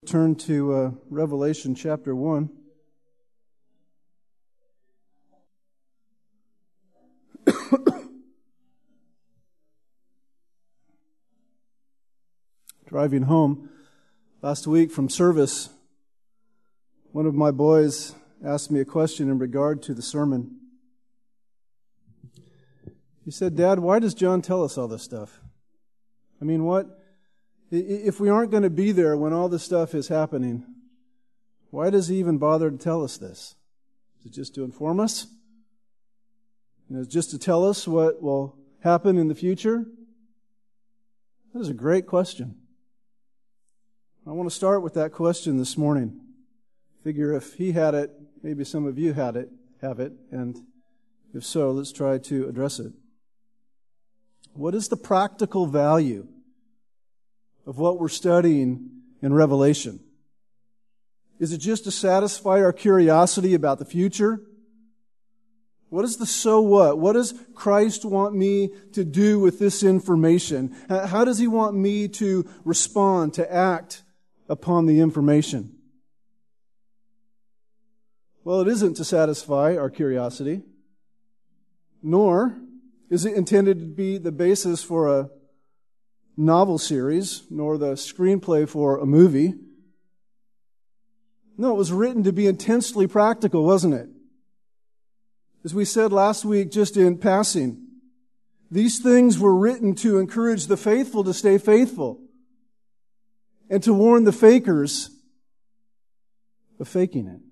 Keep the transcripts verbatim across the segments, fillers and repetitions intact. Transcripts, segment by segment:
turn to uh, Revelation chapter one. Driving home last week from service, one of my boys asked me a question in regard to the sermon. He said, "Dad, why does John tell us all this stuff? I mean, what? If we aren't going to be there when all this stuff is happening, why does he even bother to tell us this? Is it just to inform us? You know, just to tell us what will happen in the future?" That is a great question. I want to start with that question this morning. Figure if he had it, maybe some of you had it, have it, and if so, let's try to address it. What is the practical value of what we're studying in Revelation? Is it just to satisfy our curiosity about the future? What is the so what? What does Christ want me to do with this information? How does He want me to respond, to act upon the information? Well, it isn't to satisfy our curiosity, nor is it intended to be the basis for a novel series, nor the screenplay for a movie. No, it was written to be intensely practical, wasn't it? As we said last week, just in passing, these things were written to encourage the faithful to stay faithful and to warn the fakers of faking it.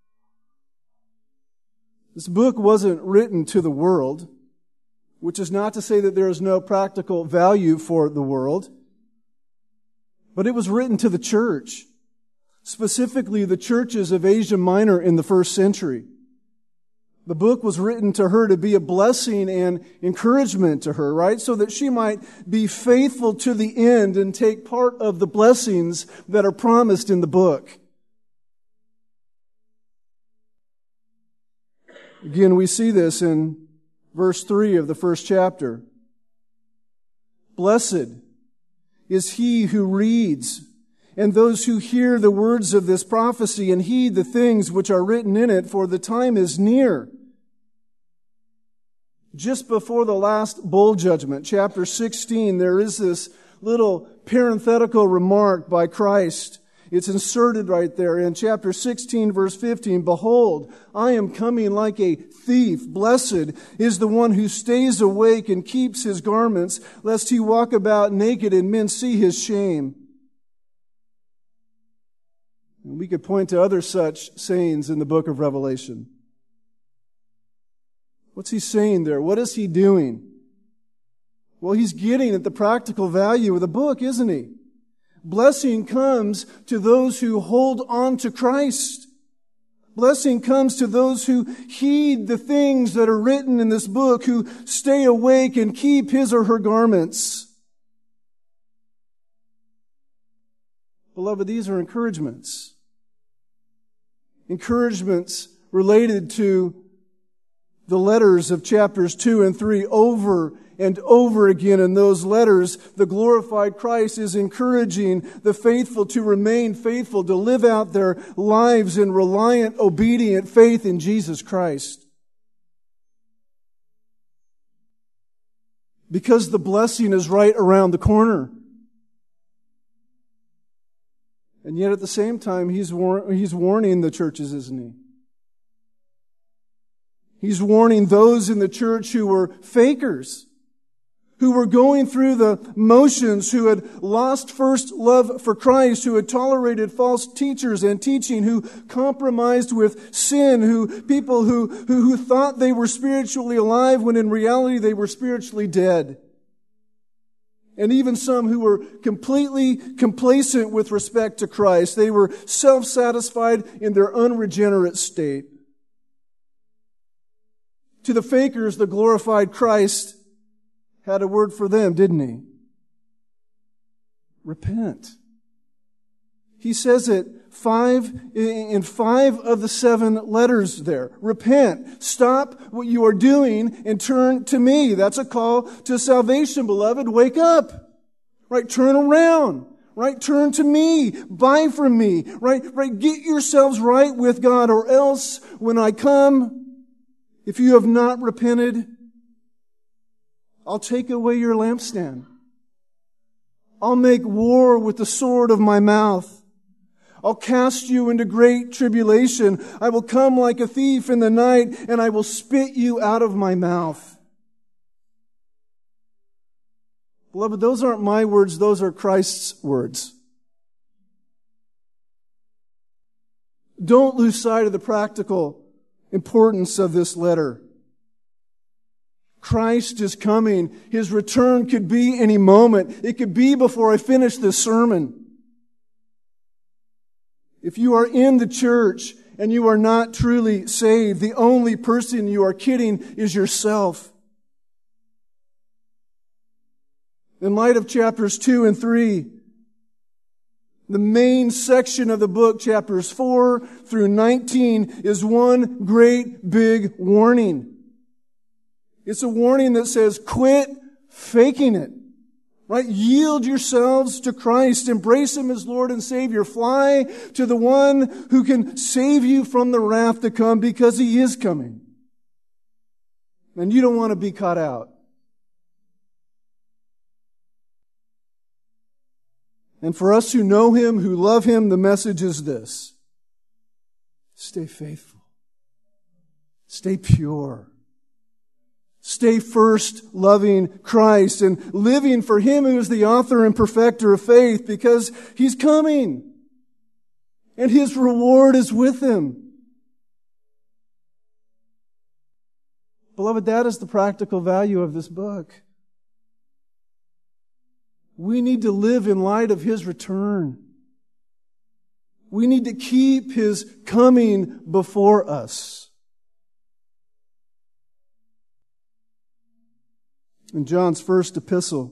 This book wasn't written to the world, which is not to say that there is no practical value for the world, but it was written to the church, specifically the churches of Asia Minor in the first century. The book was written to her to be a blessing and encouragement to her, right? So that she might be faithful to the end and take part of the blessings that are promised in the book. Again, we see this in verse three of the first chapter. "Blessed is he who reads, and those who hear the words of this prophecy and heed the things which are written in it, for the time is near." Just before the last bowl judgment, chapter sixteen, there is this little parenthetical remark by Christ. It's inserted right there in chapter sixteen, verse fifteen. "Behold, I am coming like a thief. Blessed is the one who stays awake and keeps his garments, lest he walk about naked and men see his shame." And we could point to other such sayings in the book of Revelation. What's he saying there? What is he doing? Well, he's getting at the practical value of the book, isn't he? Blessing comes to those who hold on to Christ. Blessing comes to those who heed the things that are written in this book, who stay awake and keep his or her garments. Beloved, these are encouragements. Encouragements related to the letters of chapters two and three over and over again. In those letters, the glorified Christ is encouraging the faithful to remain faithful, to live out their lives in reliant, obedient faith in Jesus Christ. Because the blessing is right around the corner. And yet at the same time, he's war- he's warning the churches, isn't he? He's warning those in the church who were fakers, who were going through the motions, who had lost first love for Christ, who had tolerated false teachers and teaching, who compromised with sin, who people who, who, who thought they were spiritually alive when in reality they were spiritually dead. And even some who were completely complacent with respect to Christ. They were self-satisfied in their unregenerate state. To the fakers, the glorified Christ had a word for them, didn't he? Repent. He says it five in five of the seven letters there. Repent. Stop what you are doing and turn to me. That's a call to salvation, beloved. Wake up. Right? Turn around. right? Turn to me. Buy from me, right? Right? Get yourselves right with God, or else when I come, if you have not repented, I'll take away your lampstand. I'll make war with the sword of my mouth. I'll cast you into great tribulation. I will come like a thief in the night, and I will spit you out of my mouth. Beloved, those aren't my words, those are Christ's words. Don't lose sight of the practical importance of this letter. Christ is coming. His return could be any moment. It could be before I finish this sermon. If you are in the church and you are not truly saved, the only person you are kidding is yourself. In light of chapters two and three, the main section of the book, chapters four through nineteen, is one great big warning. It's a warning that says, quit faking it. Right? Yield yourselves to Christ. Embrace Him as Lord and Savior. Fly to the one who can save you from the wrath to come, because He is coming. And you don't want to be caught out. And for us who know Him, who love Him, the message is this: stay faithful. Stay pure. Stay first loving Christ and living for Him who is the author and perfecter of faith, because He's coming and His reward is with Him. Beloved, that is the practical value of this book. We need to live in light of His return. We need to keep His coming before us. In John's first epistle,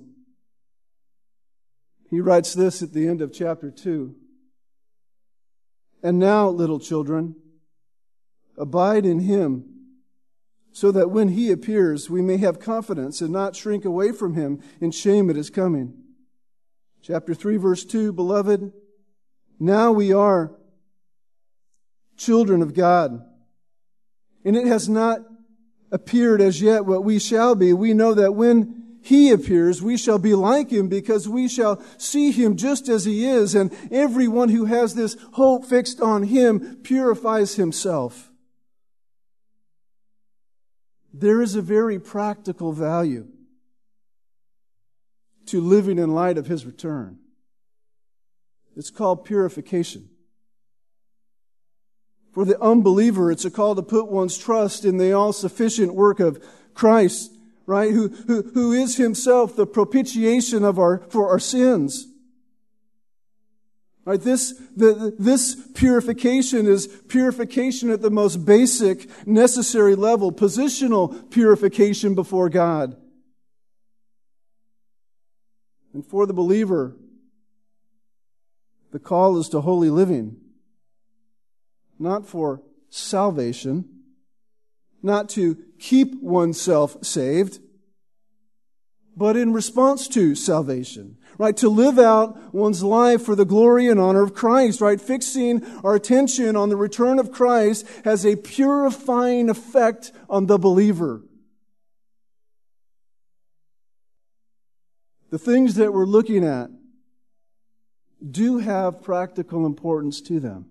he writes this at the end of chapter two. And now, little children, abide in Him, so that when He appears, we may have confidence and not shrink away from Him in shame at His coming. Chapter three, verse two, beloved, now we are children of God, and it has not appeared as yet what we shall be. We know that when He appears, we shall be like Him, because we shall see Him just as He is. And everyone who has this hope fixed on Him purifies himself. There is a very practical value to living in light of His return. It's called purification. For the unbeliever, it's a call to put one's trust in the all-sufficient work of Christ, right? Who, who, who is Himself the propitiation of our, for our sins. Right? This, the, this purification is purification at the most basic, necessary level, positional purification before God. And for the believer, the call is to holy living. Not for salvation, not to keep oneself saved, but in response to salvation, right? To live out one's life for the glory and honor of Christ, right? Fixing our attention on the return of Christ has a purifying effect on the believer. The things that we're looking at do have practical importance to them.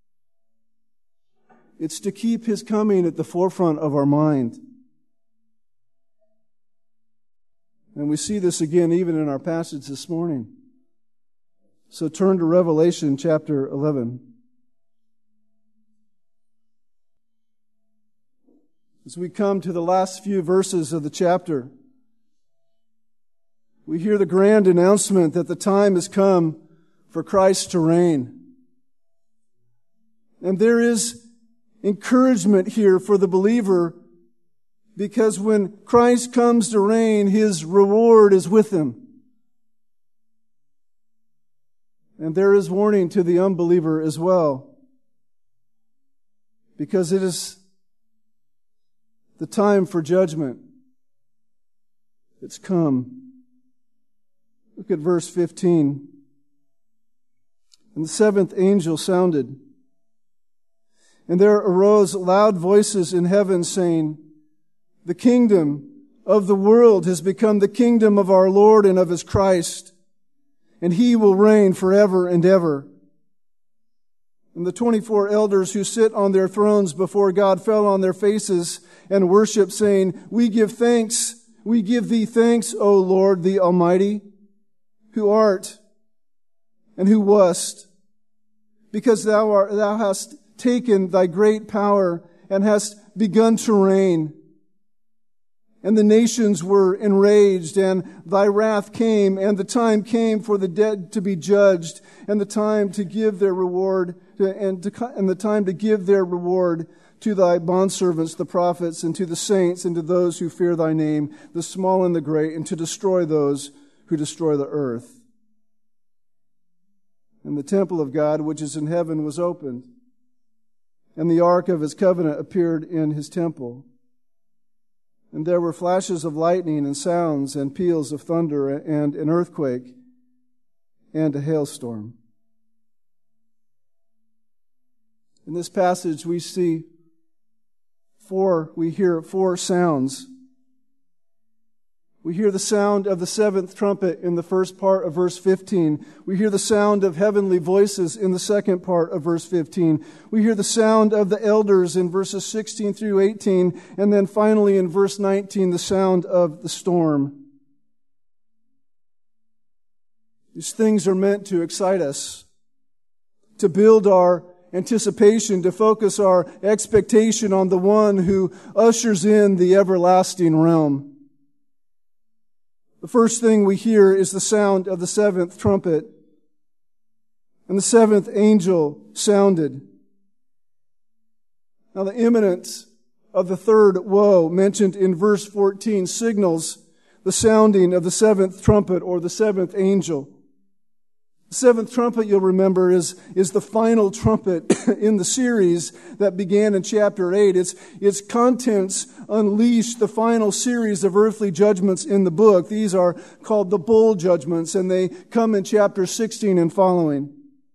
It's to keep His coming at the forefront of our mind. And we see this again even in our passage this morning. So turn to Revelation chapter eleven. As we come to the last few verses of the chapter, we hear the grand announcement that the time has come for Christ to reign. And there is encouragement here for the believer, because when Christ comes to reign, His reward is with Him. And there is warning to the unbeliever as well, because it is the time for judgment. It's come. Look at verse fifteen. And the seventh angel sounded. And there arose loud voices in heaven saying, "The kingdom of the world has become the kingdom of our Lord and of His Christ, and He will reign forever and ever." And the twenty-four elders who sit on their thrones before God fell on their faces and worshiped, saying, "We give thanks, we give Thee thanks, O Lord, the Almighty, who art and who wast, because Thou art, Thou hast taken Thy great power and hast begun to reign. And the nations were enraged, and Thy wrath came, and the time came for the dead to be judged, and the time to give their reward, and, to, and the time to give their reward to Thy bondservants, the prophets, and to the saints, and to those who fear Thy name, the small and the great, and to destroy those who destroy the earth." And the temple of God, which is in heaven, was opened, and the ark of His covenant appeared in His temple. And there were flashes of lightning and sounds and peals of thunder and an earthquake and a hailstorm. In this passage we see four, we hear four sounds. We hear the sound of the seventh trumpet in the first part of verse fifteen. We hear the sound of heavenly voices in the second part of verse fifteen. We hear the sound of the elders in verses sixteen through eighteen. And then finally in verse nineteen, the sound of the storm. These things are meant to excite us, to build our anticipation, to focus our expectation on the one who ushers in the everlasting realm. The first thing we hear is the sound of the seventh trumpet. And the seventh angel sounded. Now the imminence of the third woe mentioned in verse fourteen signals the sounding of the seventh trumpet or the seventh angel. The seventh trumpet, you'll remember, is, is the final trumpet in the series that began in chapter eight. Its, its contents unleash the final series of earthly judgments in the book. These are called the bowl judgments, and they come in chapter sixteen and following.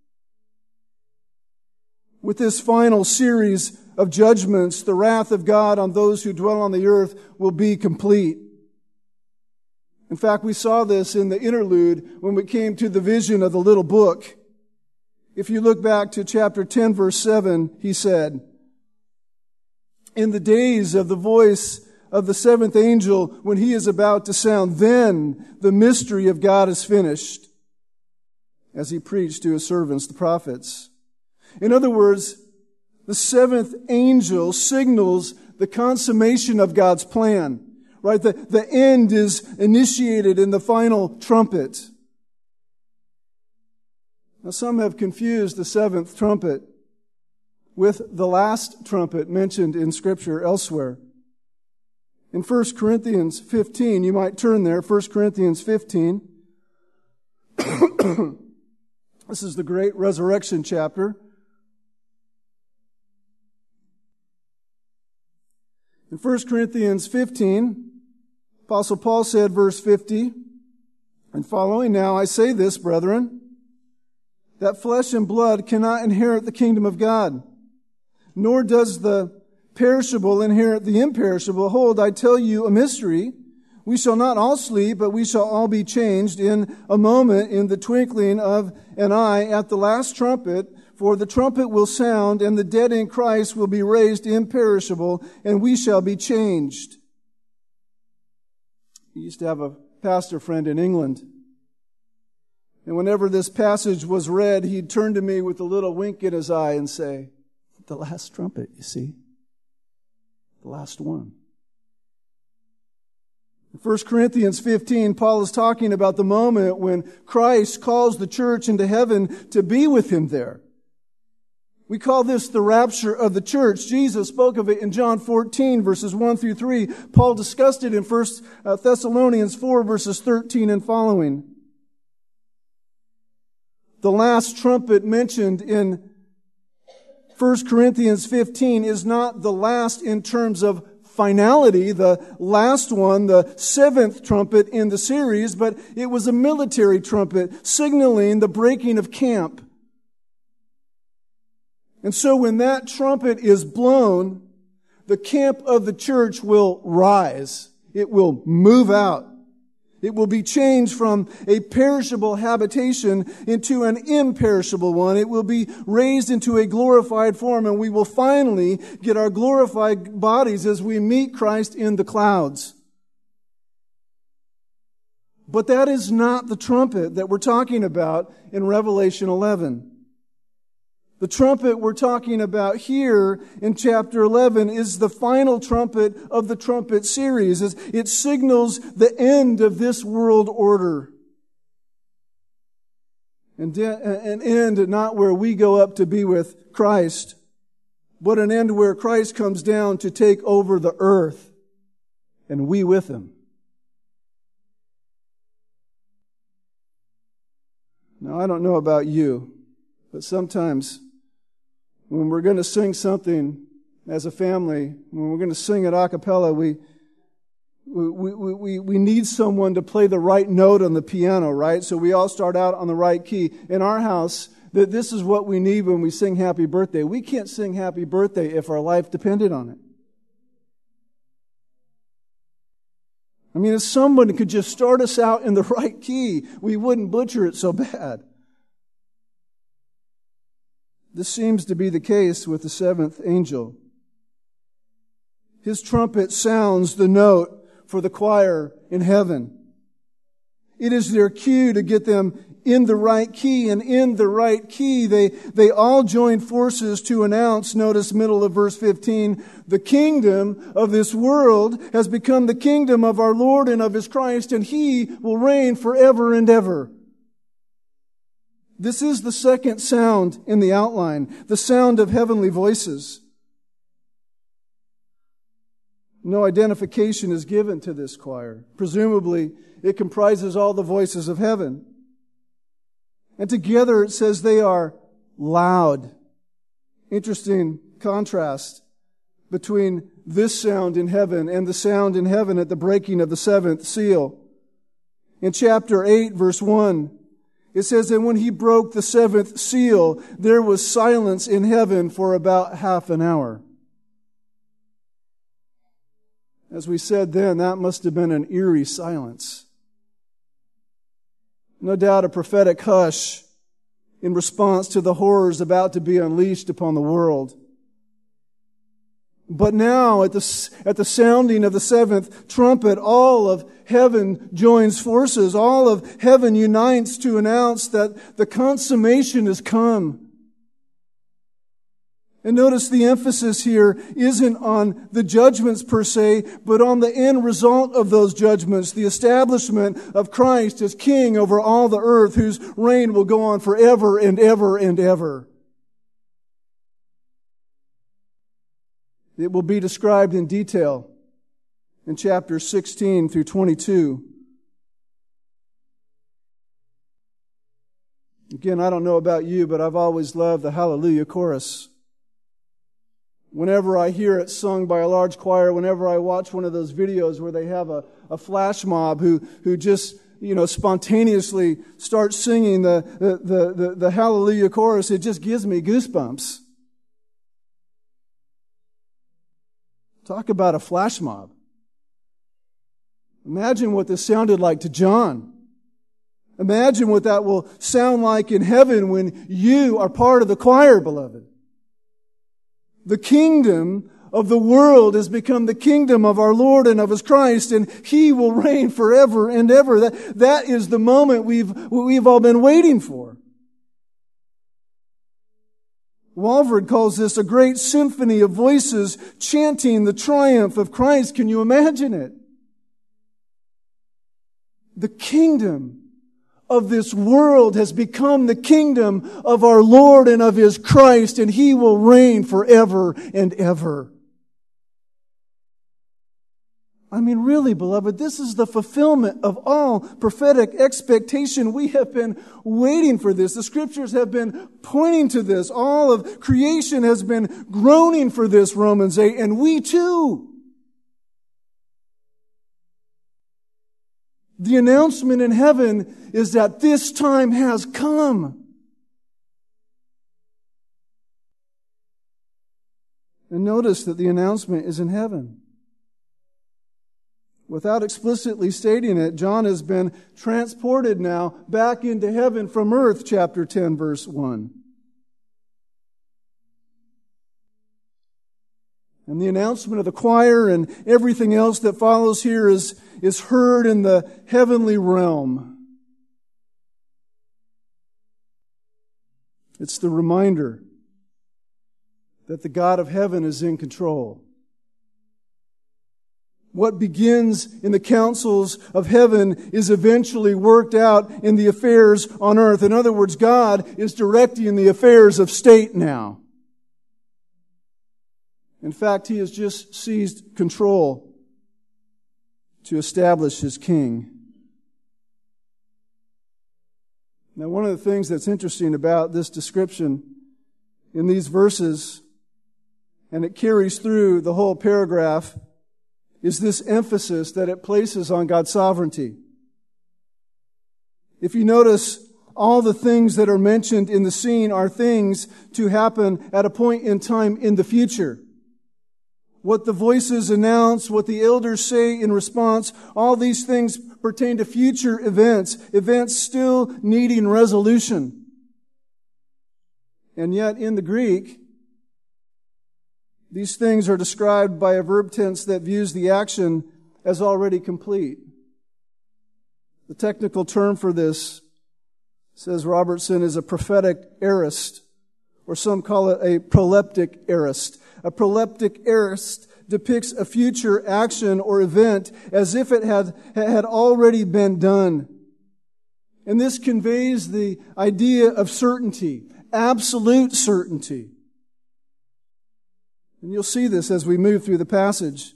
With this final series of judgments, the wrath of God on those who dwell on the earth will be complete. In fact, we saw this in the interlude when we came to the vision of the little book. If you look back to chapter ten, verse seven, he said, "In the days of the voice of the seventh angel, when he is about to sound, then the mystery of God is finished," as he preached to his servants, the prophets. In other words, the seventh angel signals the consummation of God's plan. Right? The, the end is initiated in the final trumpet. Now some have confused the seventh trumpet with the last trumpet mentioned in Scripture elsewhere. In First Corinthians fifteen, you might turn there, First Corinthians fifteen. This is the great resurrection chapter. In First Corinthians fifteen, Apostle Paul said, verse fifty, and following, "Now I say this, brethren, that flesh and blood cannot inherit the kingdom of God, nor does the perishable inherit the imperishable. Hold, I tell you a mystery. We shall not all sleep, but we shall all be changed in a moment, in the twinkling of an eye, at the last trumpet. For the trumpet will sound, and the dead in Christ will be raised imperishable, and we shall be changed." He used to have a pastor friend in England. And whenever this passage was read, he'd turn to me with a little wink in his eye and say, "The last trumpet, you see. The last one." In First Corinthians fifteen, Paul is talking about the moment when Christ calls the church into heaven to be with Him there. We call this the rapture of the church. Jesus spoke of it in John fourteen, verses one through three. Paul discussed it in First Thessalonians four, verses thirteen and following. The last trumpet mentioned in First Corinthians fifteen is not the last in terms of finality, the last one, the seventh trumpet in the series, but it was a military trumpet signaling the breaking of camp. And so when that trumpet is blown, the camp of the church will rise. It will move out. It will be changed from a perishable habitation into an imperishable one. It will be raised into a glorified form, and we will finally get our glorified bodies as we meet Christ in the clouds. But that is not the trumpet that we're talking about in Revelation eleven. The trumpet we're talking about here in chapter eleven is the final trumpet of the trumpet series. It signals the end of this world order. And an end not where we go up to be with Christ, but an end where Christ comes down to take over the earth, and we with Him. Now, I don't know about you, but sometimes when we're going to sing something as a family, when we're going to sing it a cappella, we, we, we, we, we need someone to play the right note on the piano, right? So we all start out on the right key. In our house, that this is what we need when we sing Happy Birthday. We can't sing Happy Birthday if our life depended on it. I mean, if someone could just start us out in the right key, we wouldn't butcher it so bad. This seems to be the case with the seventh angel. His trumpet sounds the note for the choir in heaven. It is their cue to get them in the right key, and in the right key, they, they all join forces to announce, notice middle of verse fifteen, the kingdom of this world has become the kingdom of our Lord and of His Christ, and He will reign forever and ever. This is the second sound in the outline, the sound of heavenly voices. No identification is given to this choir. Presumably, it comprises all the voices of heaven. And together it says they are loud. Interesting contrast between this sound in heaven and the sound in heaven at the breaking of the seventh seal. In chapter eight, verse one, it says that when He broke the seventh seal, there was silence in heaven for about half an hour. As we said then, that must have been an eerie silence. No doubt a prophetic hush in response to the horrors about to be unleashed upon the world. But now, at the, at the sounding of the seventh trumpet, all of heaven joins forces. All of heaven unites to announce that the consummation has come. And notice the emphasis here isn't on the judgments per se, but on the end result of those judgments, the establishment of Christ as King over all the earth, whose reign will go on forever and ever and ever. It will be described in detail in chapters sixteen through twenty-two. Again, I don't know about you, but I've always loved the Hallelujah chorus. Whenever I hear it sung by a large choir, whenever I watch one of those videos where they have a, a flash mob who, who just, you know, spontaneously starts singing the, the, the, the, the Hallelujah chorus, it just gives me goosebumps. Talk about a flash mob. Imagine what this sounded like to John. Imagine what that will sound like in heaven when you are part of the choir, beloved. The kingdom of the world has become the kingdom of our Lord and of His Christ, and He will reign forever and ever. That, that is the moment we've, we've all been waiting for. Walvoord calls this a great symphony of voices chanting the triumph of Christ. Can you imagine it? The kingdom of this world has become the kingdom of our Lord and of His Christ, and He will reign forever and ever. I mean, really, beloved, this is the fulfillment of all prophetic expectation. We have been waiting for this. The Scriptures have been pointing to this. All of creation has been groaning for this, Romans eight, and we too. The announcement in heaven is that this time has come. And notice that the announcement is in heaven. Without explicitly stating it, John has been transported now back into heaven from earth, chapter ten, verse one. And the announcement of the choir and everything else that follows here is, is heard in the heavenly realm. It's the reminder that the God of heaven is in control. What begins in the councils of heaven is eventually worked out in the affairs on earth. In other words, God is directing the affairs of state now. In fact, He has just seized control to establish His king. Now, one of the things that's interesting about this description in these verses, and it carries through the whole paragraph, is this emphasis that it places on God's sovereignty. If you notice, all the things that are mentioned in the scene are things to happen at a point in time in the future. What the voices announce, what the elders say in response, all these things pertain to future events, events still needing resolution. And yet in the Greek, these things are described by a verb tense that views the action as already complete. The technical term for this, says Robertson, is a prophetic aorist, or some call it a proleptic aorist. A proleptic aorist depicts a future action or event as if it had, had already been done. And this conveys the idea of certainty, absolute certainty. And you'll see this as we move through the passage.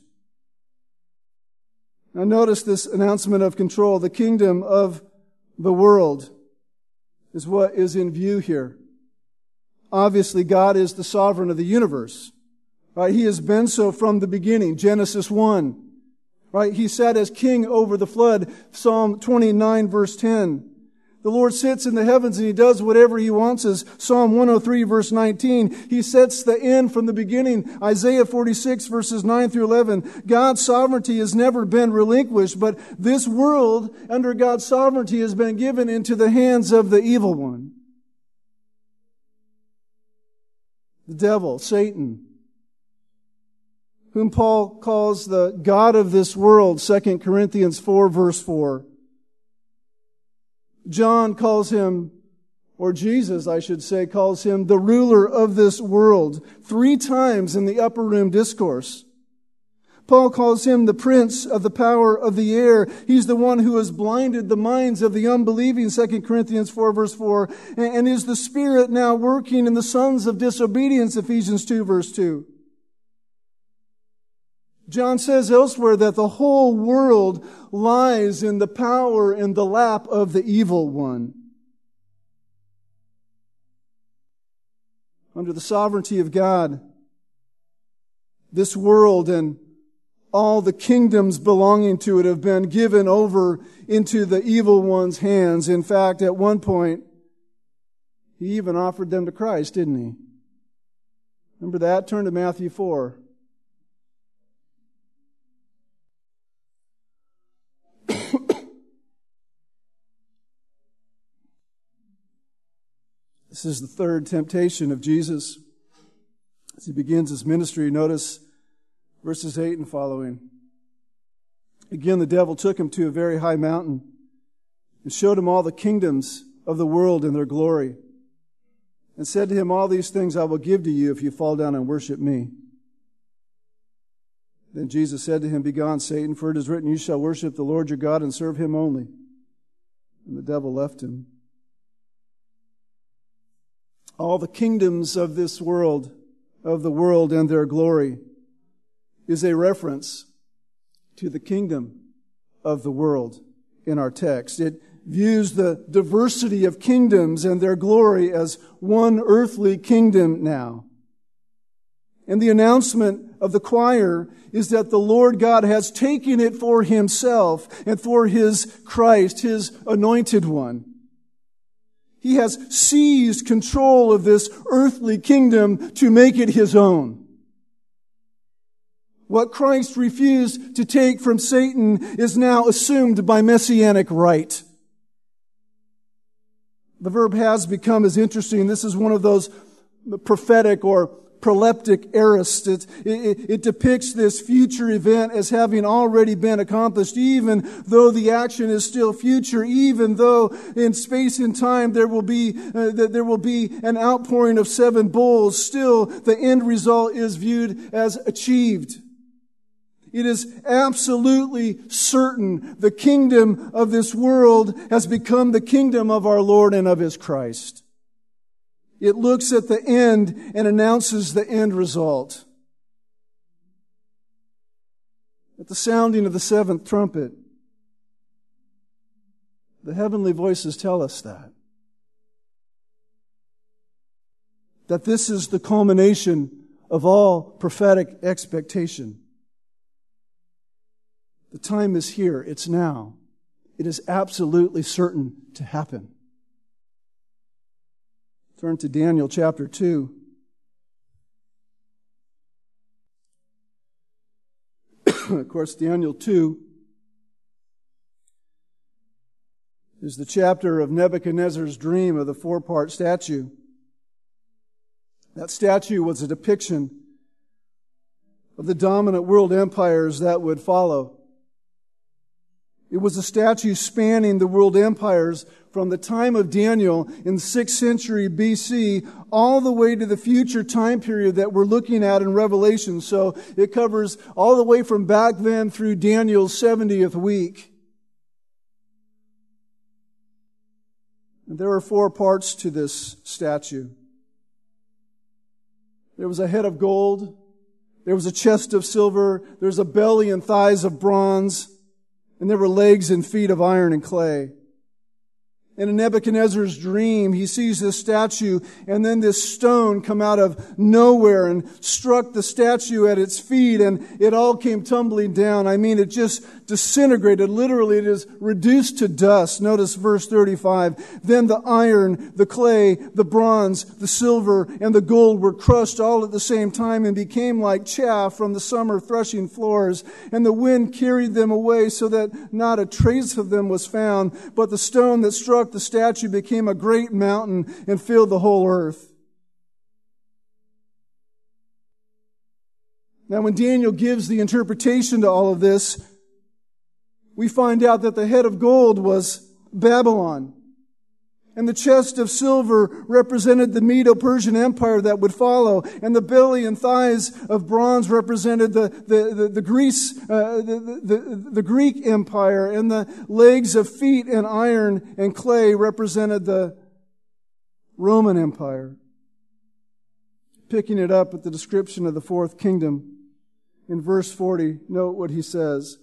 Now notice this announcement of control. The kingdom of the world is what is in view here. Obviously, God is the sovereign of the universe. Right? He has been so from the beginning. Genesis one. Right? He sat as king over the flood. Psalm twenty-nine, verse ten. The Lord sits in the heavens and He does whatever He wants. As Psalm one oh three, verse nineteen. He sets the end from the beginning. Isaiah forty-six, verses nine through eleven. God's sovereignty has never been relinquished, but this world, under God's sovereignty, has been given into the hands of the evil one. The devil, Satan, whom Paul calls the God of this world, Second Corinthians four, verse four. John calls him, or Jesus, I should say, calls him the ruler of this world, three times in the upper room discourse. Paul calls him the prince of the power of the air. He's the one who has blinded the minds of the unbelieving, Second Corinthians four, verse four, and is the Spirit now working in the sons of disobedience, Ephesians two, verse two. John says elsewhere that the whole world lies in the power and the lap of the evil one. Under the sovereignty of God, this world and all the kingdoms belonging to it have been given over into the evil one's hands. In fact, at one point, He even offered them to Christ, didn't He? Remember that? Turn to Matthew four. This is the third temptation of Jesus. As He begins His ministry, notice verses eight and following. Again, the devil took Him to a very high mountain and showed Him all the kingdoms of the world and their glory, and said to Him, "All these things I will give to you if you fall down and worship me." Then Jesus said to him, "Begone, Satan, for it is written, you shall worship the Lord your God and serve Him only." And the devil left Him. All the kingdoms of this world, of the world and their glory, is a reference to the kingdom of the world in our text. It views the diversity of kingdoms and their glory as one earthly kingdom now. And the announcement of the choir is that the Lord God has taken it for Himself and for His Christ, His anointed one. He has seized control of this earthly kingdom to make it His own. What Christ refused to take from Satan is now assumed by messianic right. The verb has become is interesting. This is one of those prophetic or proleptic aorist. It, it, it depicts this future event as having already been accomplished, even though the action is still future, even though in space and time there will be uh, there will be an outpouring of seven bowls. Still, the end result is viewed as achieved. It is absolutely certain the kingdom of this world has become the kingdom of our Lord and of His Christ. It looks at the end and announces the end result. At the sounding of the seventh trumpet, the heavenly voices tell us that. That this is the culmination of all prophetic expectation. The time is here. It's now. It is absolutely certain to happen. Turn to Daniel chapter two. Of course, Daniel two is the chapter of Nebuchadnezzar's dream of the four-part statue. That statue was a depiction of the dominant world empires that would follow. It was a statue spanning the world empires from the time of Daniel in the sixth century B C all the way to the future time period that we're looking at in Revelation. So it covers all the way from back then through Daniel's seventieth week. And there are four parts to this statue. There was a head of gold. There was a chest of silver. There was a belly and thighs of bronze. And there were legs and feet of iron and clay. And in Nebuchadnezzar's dream, he sees this statue, and then this stone come out of nowhere and struck the statue at its feet, and it all came tumbling down. I mean, it just disintegrated. Literally, it is reduced to dust. Notice verse thirty-five. Then the iron, the clay, the bronze, the silver, and the gold were crushed all at the same time and became like chaff from the summer threshing floors. And the wind carried them away so that not a trace of them was found. But the stone that struck the statue became a great mountain and filled the whole earth. Now, when Daniel gives the interpretation to all of this, we find out that the head of gold was Babylon. And the chest of silver represented the Medo-Persian Empire that would follow. And the belly and thighs of bronze represented the, the, the, the Greece, uh, the, the, the Greek Empire. And the legs of feet and iron and clay represented the Roman Empire. Picking it up at the description of the fourth kingdom, in verse forty, note what he says.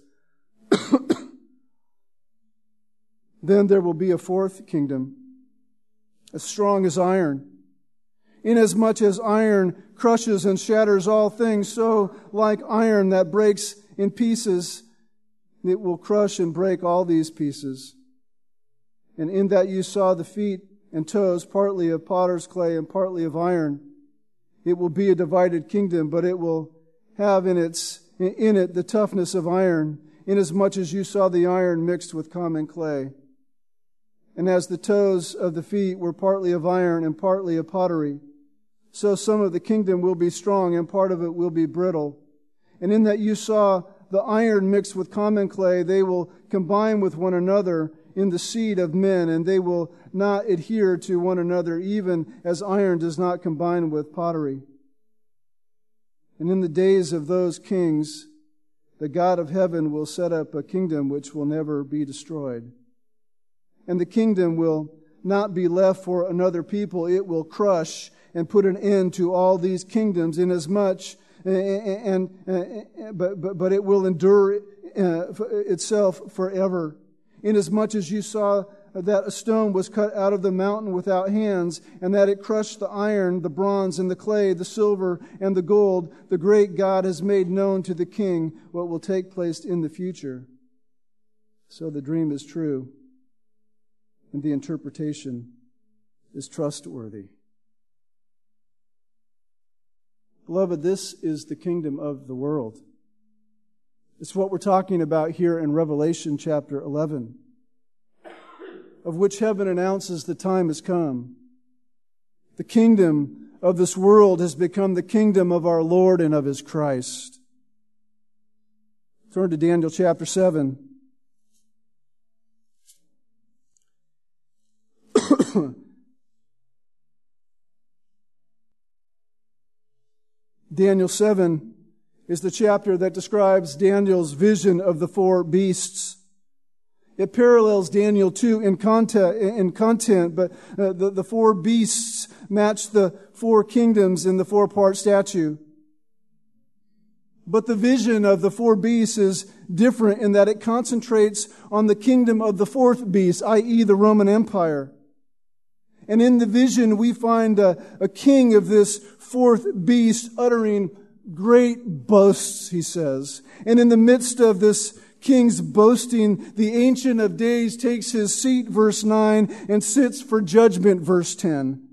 Then there will be a fourth kingdom, as strong as iron. Inasmuch as iron crushes and shatters all things, so like iron that breaks in pieces, it will crush and break all these pieces. And in that you saw the feet and toes, partly of potter's clay and partly of iron. It will be a divided kingdom, but it will have in its in it the toughness of iron, inasmuch as you saw the iron mixed with common clay. And as the toes of the feet were partly of iron and partly of pottery, so some of the kingdom will be strong and part of it will be brittle. And in that you saw the iron mixed with common clay, they will combine with one another in the seed of men, and they will not adhere to one another, even as iron does not combine with pottery. And in the days of those kings, the God of heaven will set up a kingdom which will never be destroyed. And the kingdom will not be left for another people. It will crush and put an end to all these kingdoms, inasmuch and, and but, but but it will endure uh, itself forever. Inasmuch as you saw that a stone was cut out of the mountain without hands, and that it crushed the iron, the bronze, and the clay, the silver, and the gold, the great God has made known to the king what will take place in the future. So the dream is true, and the interpretation is trustworthy. Beloved, this is the kingdom of the world. It's what we're talking about here in Revelation chapter eleven, of which heaven announces the time has come. The kingdom of this world has become the kingdom of our Lord and of His Christ. Turn to Daniel chapter seven. Daniel seven is the chapter that describes Daniel's vision of the four beasts. It parallels Daniel two in content, in content but uh, the, the four beasts match the four kingdoms in the four-part statue. But the vision of the four beasts is different in that it concentrates on the kingdom of the fourth beast, that is the Roman Empire. And in the vision we find a, a king of this fourth beast uttering great boasts, he says. And in the midst of this king's boasting, the Ancient of Days takes his seat, verse nine, and sits for judgment, verse ten.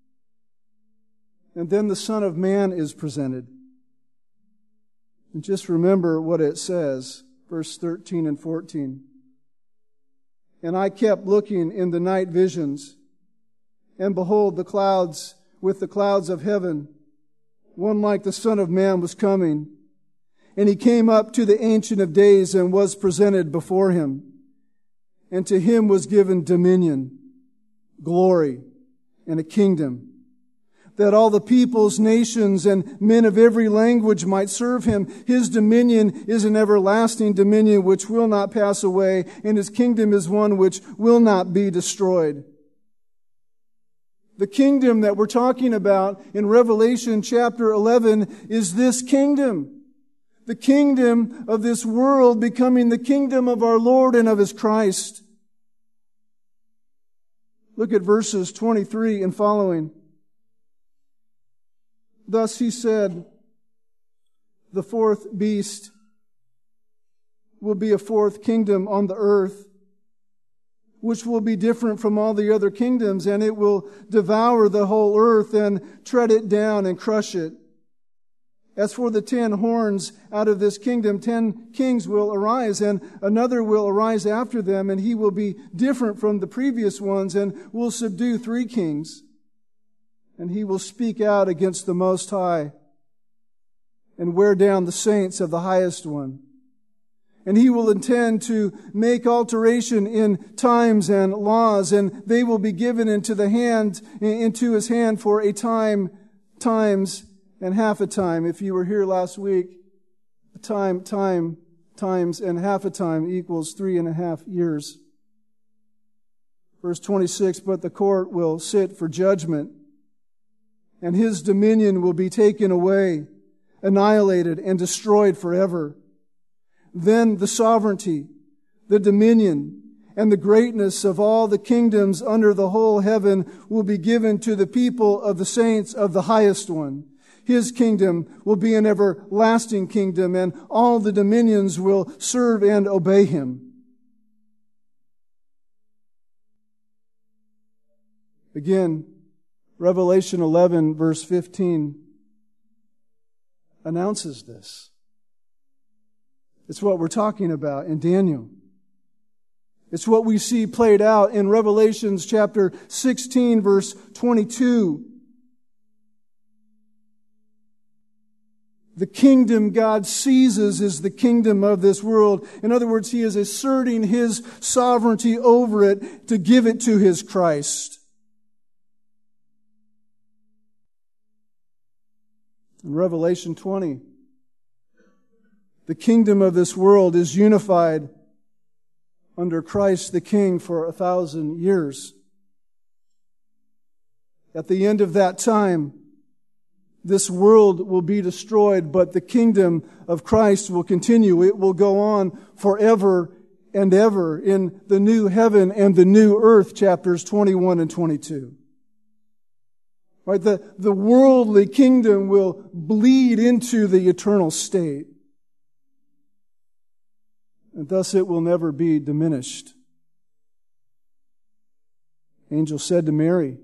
And then the Son of Man is presented. And just remember what it says, verse thirteen and fourteen. And I kept looking in the night visions, and behold, the clouds with the clouds of heaven, one like the Son of Man was coming. And he came up to the Ancient of Days and was presented before him. And to him was given dominion, glory, and a kingdom, that all the peoples, nations, and men of every language might serve him. His dominion is an everlasting dominion which will not pass away, and his kingdom is one which will not be destroyed. The kingdom that we're talking about in Revelation chapter eleven is this kingdom. The kingdom of this world becoming the kingdom of our Lord and of His Christ. Look at verses twenty-three and following. Thus he said, the fourth beast will be a fourth kingdom on the earth, which will be different from all the other kingdoms, and it will devour the whole earth and tread it down and crush it. As for the ten horns out of this kingdom, ten kings will arise, and another will arise after them, and he will be different from the previous ones, and will subdue three kings. And he will speak out against the Most High, and wear down the saints of the Highest One. And he will intend to make alteration in times and laws, and they will be given into the hand, into his hand for a time, times, and half a time. If you were here last week, time, time, times, and half a time equals three and a half years. Verse twenty-six, but the court will sit for judgment, and his dominion will be taken away, annihilated, and destroyed forever. Then the sovereignty, the dominion, and the greatness of all the kingdoms under the whole heaven will be given to the people of the saints of the Highest One. His kingdom will be an everlasting kingdom, and all the dominions will serve and obey him. Again, Revelation eleven, verse fifteen, announces this. It's what we're talking about in Daniel. It's what we see played out in Revelations chapter sixteen, verse twenty-two. The kingdom God seizes is the kingdom of this world. In other words, He is asserting His sovereignty over it to give it to His Christ. In Revelation twenty, the kingdom of this world is unified under Christ the King for a thousand years. At the end of that time, this world will be destroyed, but the kingdom of Christ will continue. It will go on forever and ever in the new heaven and the new earth, chapters twenty-one and twenty-two. Right? The, the worldly kingdom will bleed into the eternal state. And thus it will never be diminished. Angel said to Mary,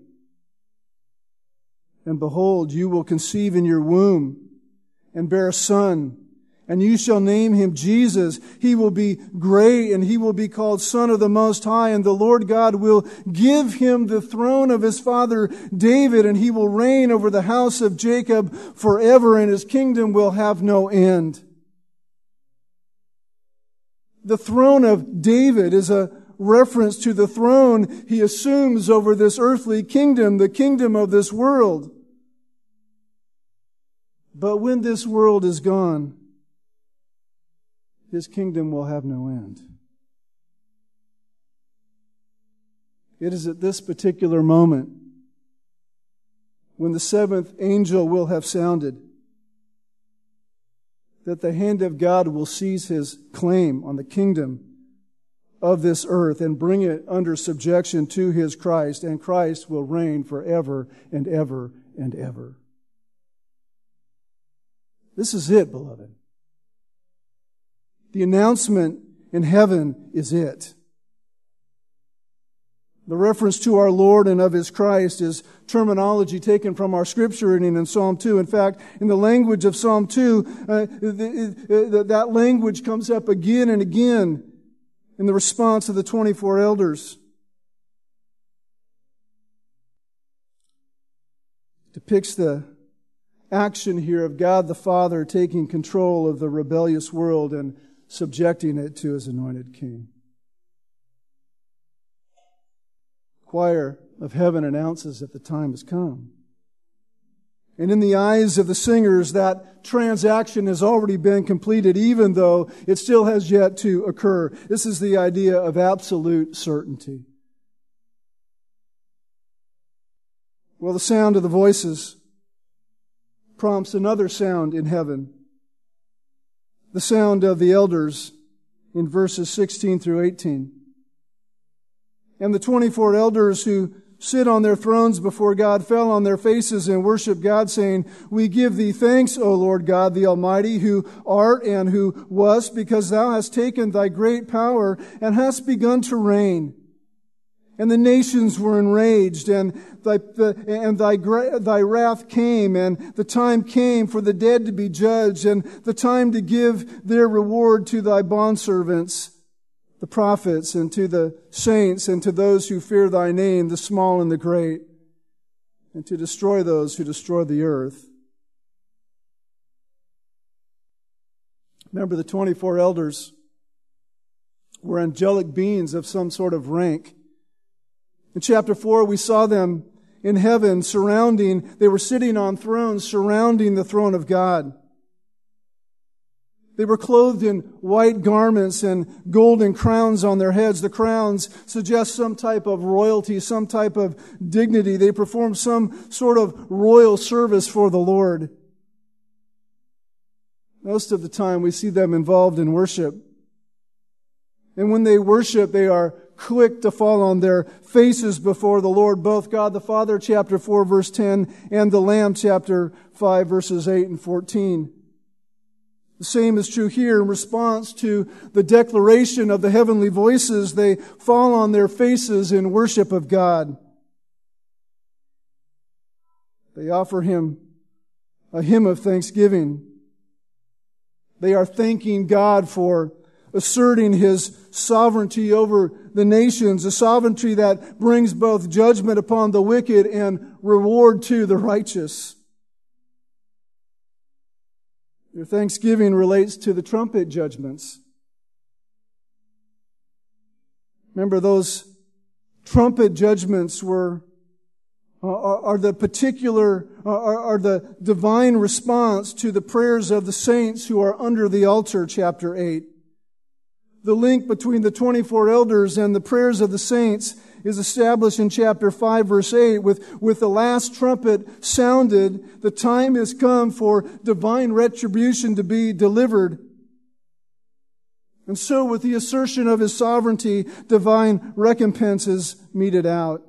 and behold, you will conceive in your womb and bear a son, And you shall name him Jesus. He will be great, and he will be called Son of the Most High. And the Lord God will give him the throne of his father David, and he will reign over the house of Jacob forever, and his kingdom will have no end. The throne of David is a reference to the throne he assumes over this earthly kingdom, the kingdom of this world. But when this world is gone, his kingdom will have no end. It is at this particular moment, when the seventh angel will have sounded, that the hand of God will seize his claim on the kingdom of this earth and bring it under subjection to his Christ, and Christ will reign forever and ever and ever. This is it, beloved. The announcement in heaven is it. The reference to our Lord and of His Christ is terminology taken from our scripture reading in Psalm two. In fact, in the language of Psalm two, uh, the, the, that language comes up again and again in the response of the twenty-four elders. It depicts the action here of God the Father taking control of the rebellious world and subjecting it to His anointed King. Choir of heaven announces that the time has come. And in the eyes of the singers, that transaction has already been completed, even though it still has yet to occur. This is the idea of absolute certainty. Well, the sound of the voices prompts another sound in heaven. The sound of the elders in verses sixteen through eighteen. And the twenty-four elders who sit on their thrones before God fell on their faces and worshiped God, saying, "We give thee thanks, O Lord God, the Almighty, who art and who wast, because thou hast taken thy great power and hast begun to reign. And the nations were enraged, and thy, the, and thy, thy wrath came, and the time came for the dead to be judged, and the time to give their reward to thy bondservants, the prophets, and to the saints, and to those who fear thy name, the small and the great, and to destroy those who destroy the earth." Remember, the twenty-four elders were angelic beings of some sort of rank. In chapter four, we saw them in heaven surrounding, they were sitting on thrones surrounding the throne of God. They were clothed in white garments and golden crowns on their heads. The crowns suggest some type of royalty, some type of dignity. They perform some sort of royal service for the Lord. Most of the time we see them involved in worship. And when they worship, they are quick to fall on their faces before the Lord, both God the Father, chapter four, verse ten, and the Lamb, chapter five, verses eight and fourteen. The same is true here in response to the declaration of the heavenly voices. They fall on their faces in worship of God. They offer Him a hymn of thanksgiving. They are thanking God for asserting His sovereignty over the nations, a sovereignty that brings both judgment upon the wicked and reward to the righteous. Their thanksgiving relates to the trumpet judgments. Remember, those trumpet judgments were are, are the particular are, are the divine response to the prayers of the saints who are under the altar, chapter eight. The link between the twenty-four elders and the prayers of the saints is established in chapter five, verse eight. With, with the last trumpet sounded, the time has come for divine retribution to be delivered. And so with the assertion of His sovereignty, divine recompense is meted out.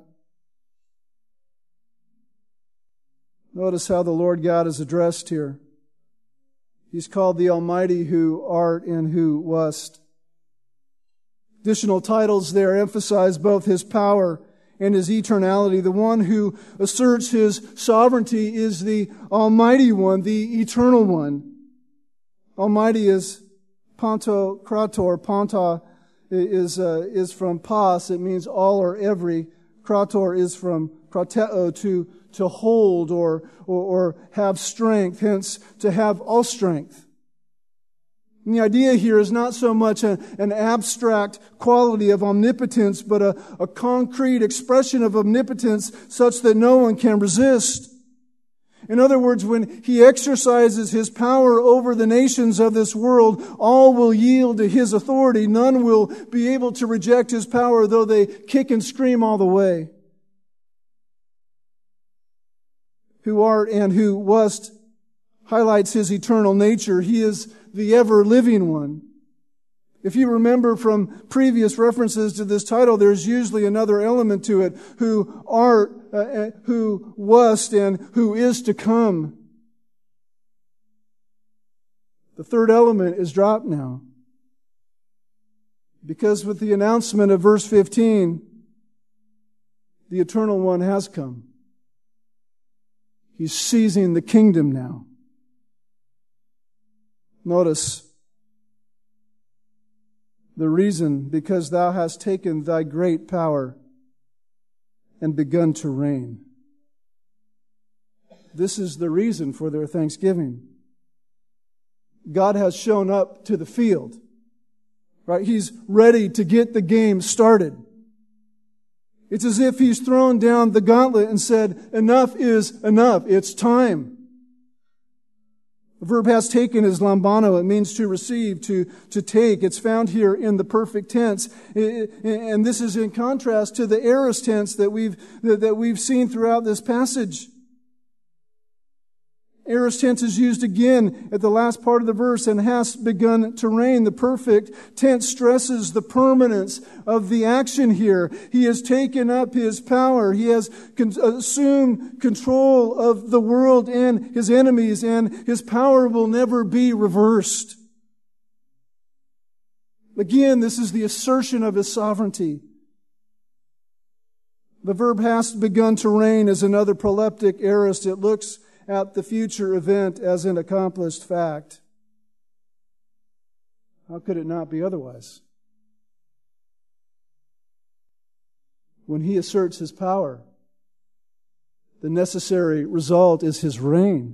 Notice how the Lord God is addressed here. He's called the Almighty, who art and who wast. Additional titles there emphasize both His power and His eternality. The one who asserts His sovereignty is the Almighty One, the Eternal One. Almighty is Pantokrator. Panta is uh, is from pas. It means all or every. Krator is from krateo, to to hold or, or or have strength. Hence, to have all strength. And the idea here is not so much a, an abstract quality of omnipotence, but a, a concrete expression of omnipotence such that no one can resist. In other words, when He exercises His power over the nations of this world, all will yield to His authority. None will be able to reject His power, though they kick and scream all the way. Who art and who wast highlights His eternal nature. He is the ever-living one. If you remember from previous references to this title, there's usually another element to it. Who art, uh, who wast, and who is to come. The third element is dropped now. Because with the announcement of verse fifteen, the Eternal One has come. He's seizing the kingdom now. Notice the reason, because thou hast taken thy great power and begun to reign. This is the reason for their thanksgiving. God has shown up to the field. Right? He's ready to get the game started. It's as if He's thrown down the gauntlet and said, enough is enough. It's time. The verb has taken is lambano. It means to receive, to, to take. It's found here in the perfect tense. And this is in contrast to the aorist tense that we've, that we've seen throughout this passage. Aorist tense is used again at the last part of the verse, and has begun to reign. The perfect tense stresses the permanence of the action here. He has taken up His power. He has con- assumed control of the world and His enemies, and His power will never be reversed. Again, this is the assertion of His sovereignty. The verb has begun to reign is another proleptic aorist. It looks at the future event as an accomplished fact. How could it not be otherwise? When He asserts His power, the necessary result is His reign.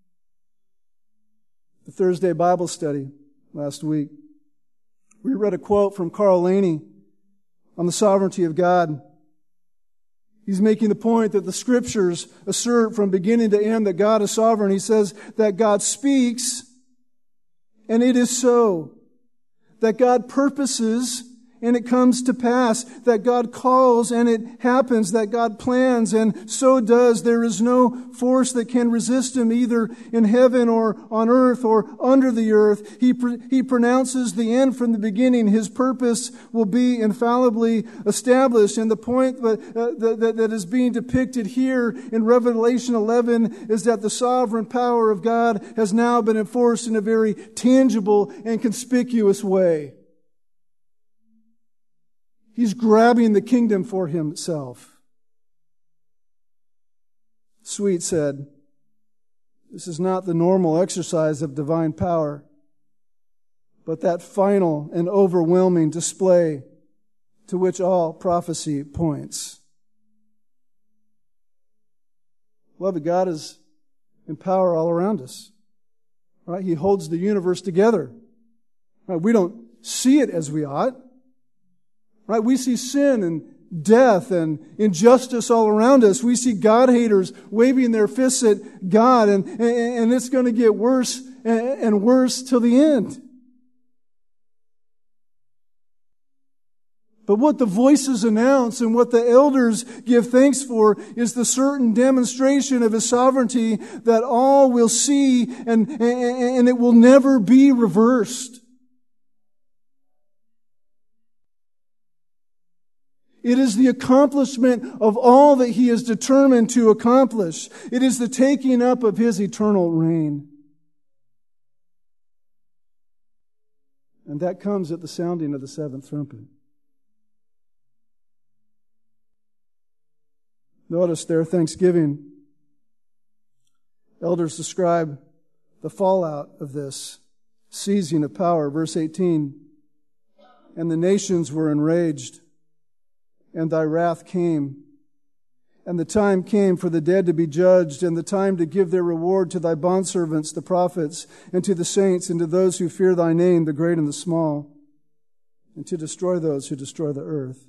The Thursday Bible study last week, we read a quote from Carl Laney on the sovereignty of God. He's making the point that the Scriptures assert from beginning to end that God is sovereign. He says that God speaks, and it is so. That God purposes, and it comes to pass. That God calls, and it happens. That God plans, and so does. There is no force that can resist Him, either in heaven or on earth or under the earth. He, he pronounces the end from the beginning. His purpose will be infallibly established. And the point that, uh, that, that is being depicted here in Revelation eleven is that the sovereign power of God has now been enforced in a very tangible and conspicuous way. He's grabbing the kingdom for Himself. Sweet said, this is not the normal exercise of divine power, but that final and overwhelming display to which all prophecy points. Beloved, God is in power all around us. Right? He holds the universe together. Right? We don't see it as we ought. Right? We see sin and death and injustice all around us. We see God-haters waving their fists at God, and, and, and it's going to get worse and, and worse till the end. But what the voices announce and what the elders give thanks for is the certain demonstration of His sovereignty that all will see, and, and, and it will never be reversed. It is the accomplishment of all that He is determined to accomplish. It is the taking up of His eternal reign. And that comes at the sounding of the seventh trumpet. Notice their thanksgiving. Elders describe the fallout of this. seizing of power. Verse eighteen, and the nations were enraged, and thy wrath came. And the time came for the dead to be judged, and the time to give their reward to thy bondservants, the prophets, and to the saints, and to those who fear thy name, the great and the small, and to destroy those who destroy the earth.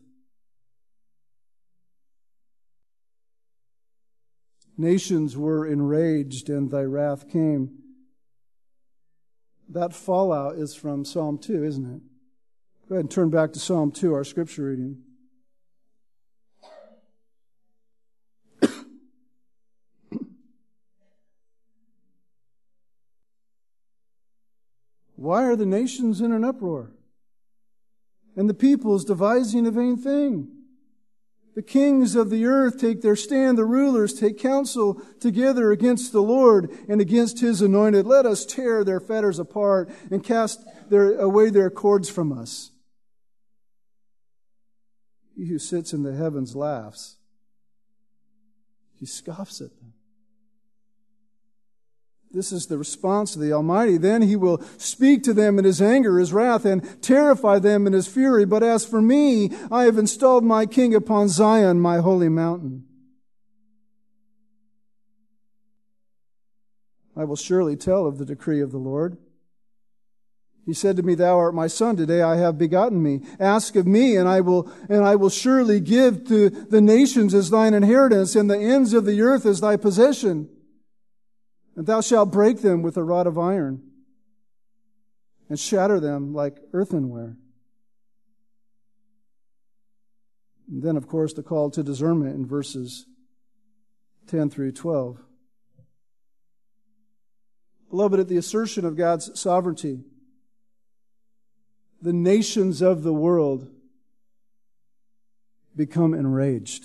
Nations were enraged, and thy wrath came. That fallout is from Psalm two, isn't it? Go ahead and turn back to Psalm two, our scripture reading. Why are the nations in an uproar? And the peoples devising a vain thing? The kings of the earth take their stand, the rulers take counsel together against the Lord and against His anointed. Let us tear their fetters apart and cast their, away their cords from us. He who sits in the heavens laughs. He scoffs at them. This is the response of the Almighty. Then He will speak to them in His anger, His wrath, and terrify them in His fury. But as for me, I have installed my King upon Zion, my holy mountain. I will surely tell of the decree of the Lord. He said to me, Thou art my son, today I have begotten me. Ask of me, and I will, and I will surely give to the nations as thine inheritance, and the ends of the earth as thy possession. And thou shalt break them with a rod of iron, and shatter them like earthenware. And then, of course, the call to discernment in verses ten through twelve. Beloved, at the assertion of God's sovereignty, the nations of the world become enraged.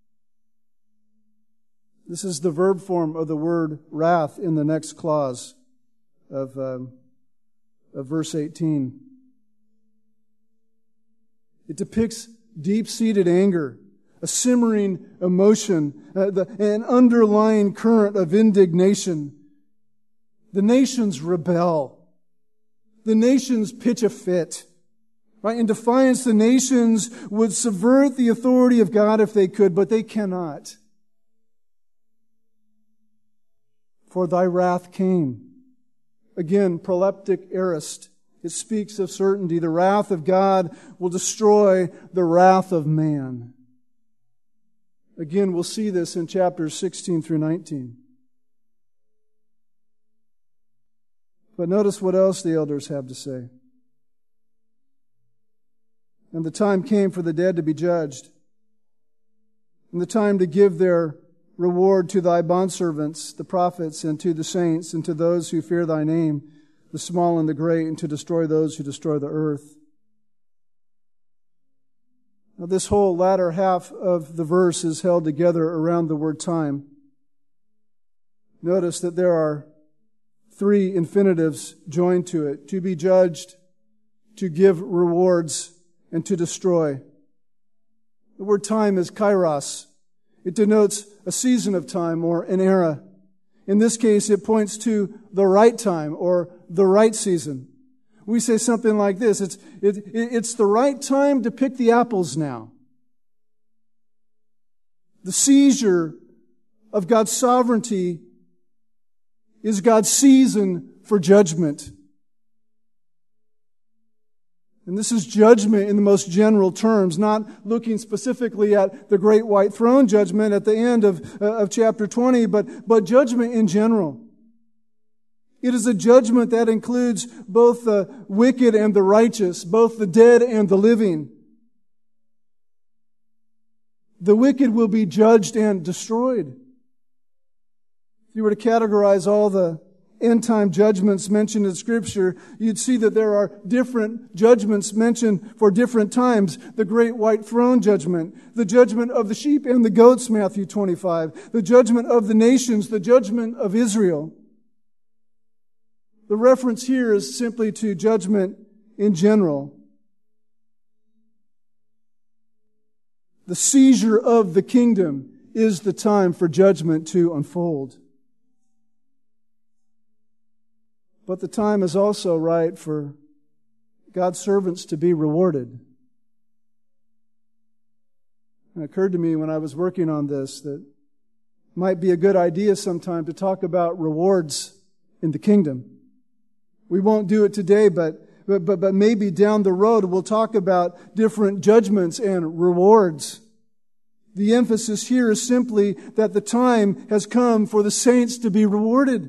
This is the verb form of the word wrath in the next clause of, um, of verse eighteen. It depicts deep-seated anger, a simmering emotion, uh, the, an underlying current of indignation. The nations rebel. The nations pitch a fit. Right? In defiance, the nations would subvert the authority of God if they could, but they cannot. For thy wrath came. Again, proleptic aorist. It speaks of certainty. The wrath of God will destroy the wrath of man. Again, we'll see this in chapters sixteen through nineteen. But notice what else the elders have to say. And the time came for the dead to be judged, and the time to give their reward to thy bondservants, the prophets, and to the saints, and to those who fear thy name, the small and the great, and to destroy those who destroy the earth. Now, this whole latter half of the verse is held together around the word time. Notice that there are three infinitives joined to it: to be judged, to give rewards, and to destroy. The word time is kairos. It denotes a season of time or an era. In this case, it points to the right time or the right season. We say something like this: It's, it, it's the right time to pick the apples now. The seizure of God's sovereignty is God's season for judgment. And this is judgment in the most general terms, not looking specifically at the great white throne judgment at the end of, uh, of chapter twenty, but, but judgment in general. It is a judgment that includes both the wicked and the righteous, both the dead and the living. The wicked will be judged and destroyed. If you were to categorize all the end-time judgments mentioned in Scripture, you'd see that there are different judgments mentioned for different times. The great white throne judgment, the judgment of the sheep and the goats, Matthew twenty-five, the judgment of the nations, the judgment of Israel. The reference here is simply to judgment in general. The seizure of the kingdom is the time for judgment to unfold. But the time is also right for God's servants to be rewarded. It occurred to me when I was working on this that it might be a good idea sometime to talk about rewards in the kingdom. We won't do it today, but but but, but maybe down the road we'll talk about different judgments and rewards. The emphasis here is simply that the time has come for the saints to be rewarded.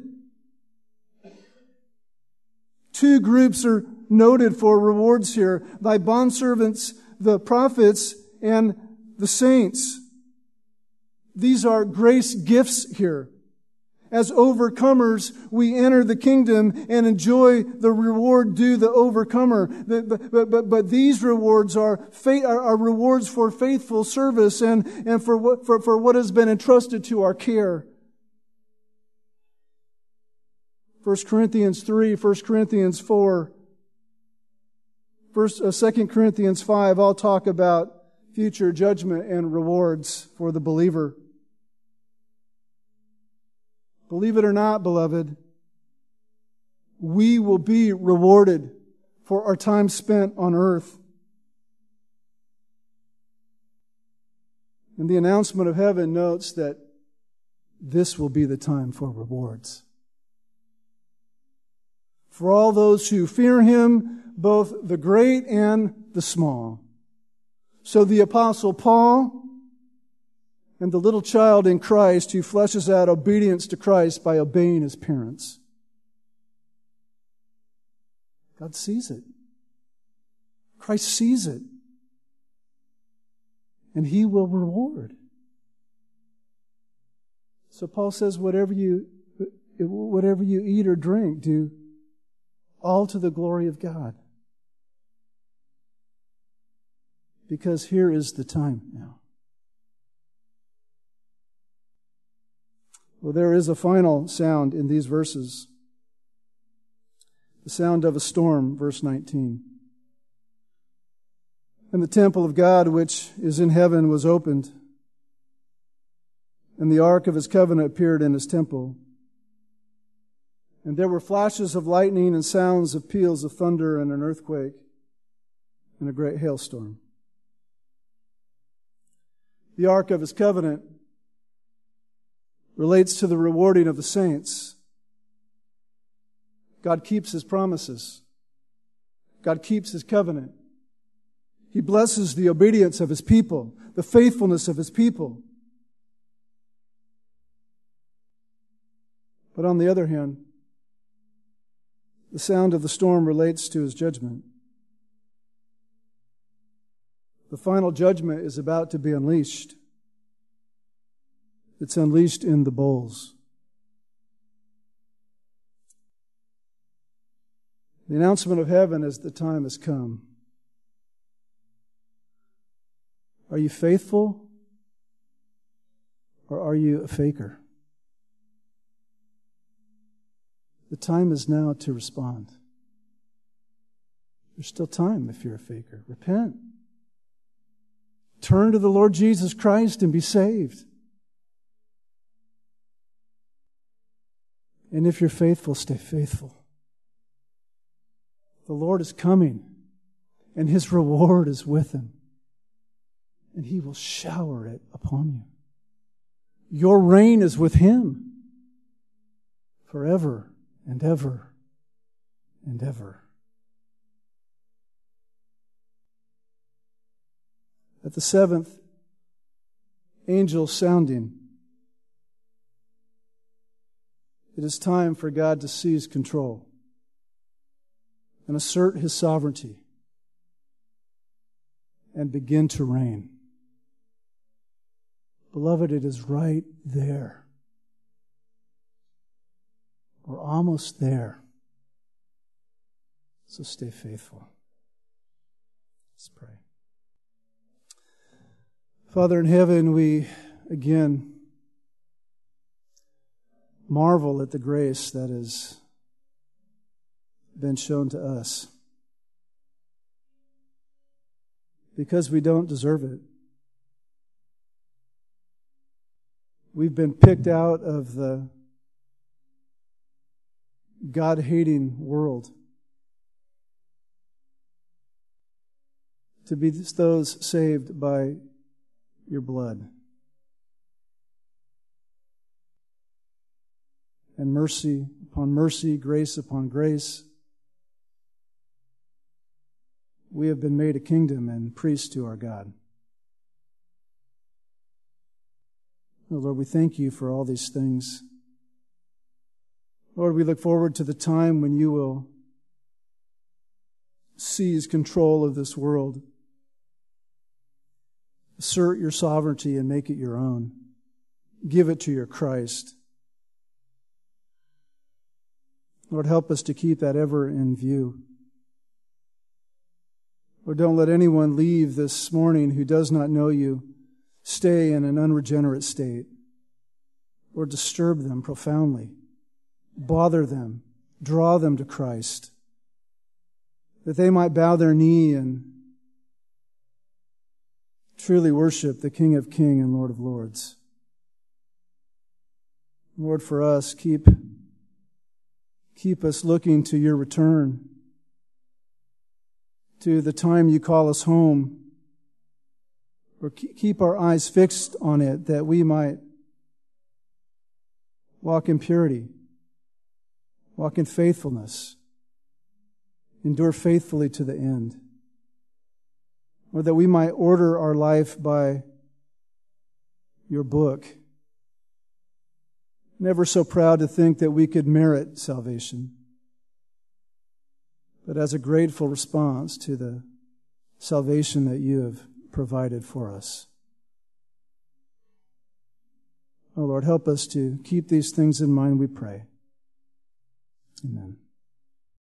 Two groups are noted for rewards here. Thy bondservants, the prophets, and the saints. These are grace gifts here. As overcomers, we enter the kingdom and enjoy the reward due the overcomer. But, but, but, but these rewards are, faith, are, are rewards for faithful service and, and for, what, for, for what has been entrusted to our care. First Corinthians three, First Corinthians four, First, uh, Second Corinthians five all talk about future judgment and rewards for the believer. Believe it or not, beloved, we will be rewarded for our time spent on earth. And the announcement of heaven notes that this will be the time for rewards. For all those who fear Him, both the great and the small. So the Apostle Paul and the little child in Christ who fleshes out obedience to Christ by obeying his parents. God sees it. Christ sees it. And He will reward. So Paul says, whatever you, whatever you eat or drink, do all to the glory of God. Because here is the time now. Well, there is a final sound in these verses. The sound of a storm, verse nineteen. And the temple of God, which is in heaven, was opened, and the ark of His covenant appeared in His temple. And there were flashes of lightning and sounds of peals of thunder and an earthquake and a great hailstorm. The ark of His covenant relates to the rewarding of the saints. God keeps His promises. God keeps His covenant. He blesses the obedience of His people, the faithfulness of His people. But on the other hand, the sound of the storm relates to His judgment. The final judgment is about to be unleashed. It's unleashed in the bowls. The announcement of heaven is the time has come. Are you faithful or are you a faker? The time is now to respond. There's still time if you're a faker. Repent. Turn to the Lord Jesus Christ and be saved. And if you're faithful, stay faithful. The Lord is coming, and His reward is with Him. And He will shower it upon you. Your reign is with Him forever and ever and ever. At the seventh angel sounding, it is time for God to seize control and assert His sovereignty and begin to reign. Beloved, it is right there. We're almost there. So stay faithful. Let's pray. Father in heaven, we again marvel at the grace that has been shown to us because we don't deserve it. We've been picked out of the God-hating world to be those saved by your blood. And mercy upon mercy, grace upon grace, we have been made a kingdom and priests to our God. Oh, Lord, we thank you for all these things. Lord, we look forward to the time when you will seize control of this world, assert your sovereignty and make it your own. Give it to your Christ. Lord, help us to keep that ever in view. Lord, don't let anyone leave this morning who does not know you stay in an unregenerate state, or disturb them profoundly, bother them, draw them to Christ, that they might bow their knee and truly worship the King of Kings and Lord of Lords. Lord, for us, keep, keep us looking to your return, to the time you call us home, or keep our eyes fixed on it, that we might walk in purity, walk in faithfulness, endure faithfully to the end, or that we might order our life by your book, never so proud to think that we could merit salvation, but as a grateful response to the salvation that you have provided for us. Oh Lord, help us to keep these things in mind, we pray. Amen.